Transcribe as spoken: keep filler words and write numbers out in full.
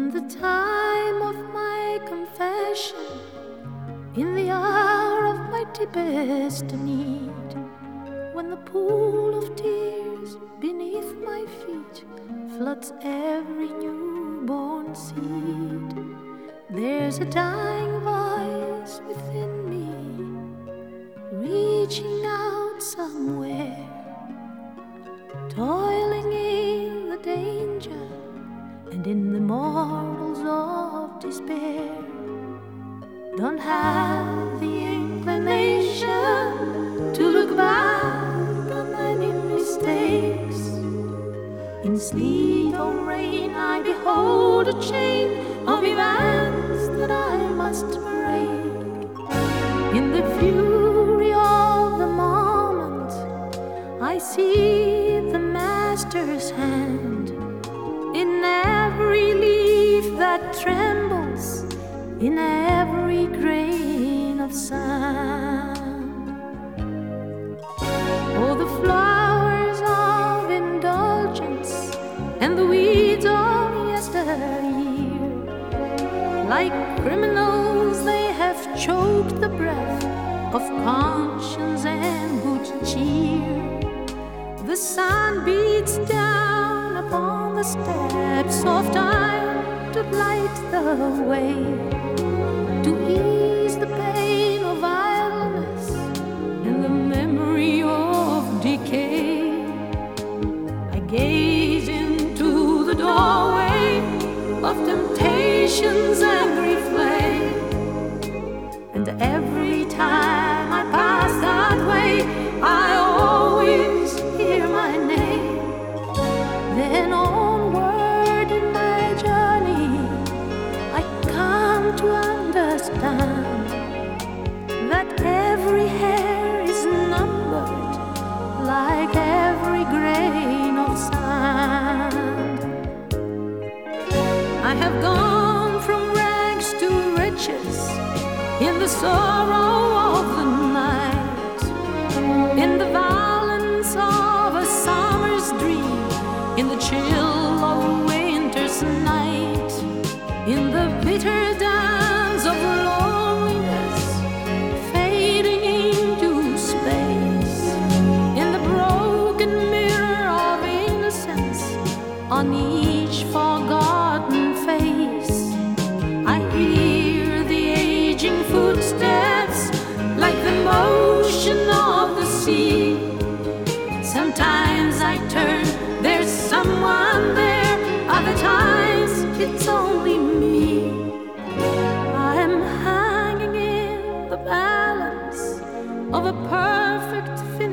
In the time of my confession, in the hour of my deepest need, when the pool of tears beneath my feet floods every newborn seed, there's a dying voice within me, reaching out somewhere, toiling in the danger and in the morals of despair. Don't have the inclination to look back on any mistakes. In sleet or rain I behold a chain of events that I must break. In the fury of the moment I see the Master's hand in every leaf that trembles, in every grain of sand. Oh, the flowers of indulgence and the weeds of yesteryear, like criminals they have choked the breath of conscience and good cheer. The sun beats down upon the steps of time to light the way, to ease the pain of idleness and the memory of decay. I gaze into the doorway of temptation's angry flame, and every time I pass that way I always hear my name. Then onward in my journey I come to understand that every hair is numbered like every grain of sand. I have gone from rags to riches in the sorrow of the night, in the violence of a summer's dream, in the chill of winter's night, in the bitter dance of loneliness fading into space, in the broken mirror of innocence on each forgotten face. I hear the aging footsteps like the motion of the sea. Sometimes I turn, there's someone there, other times it's only me. I'm hanging in the balance of a perfect finish.